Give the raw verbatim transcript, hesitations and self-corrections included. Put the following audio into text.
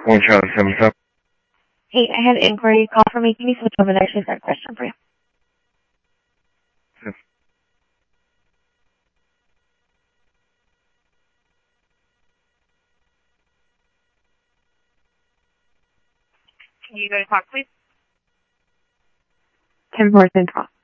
One Charlie seven seven. Hey, I had an inquiry call for me. Can you switch over there? She's got a question for you. Yes. Can you go to talk, please? ten four Central.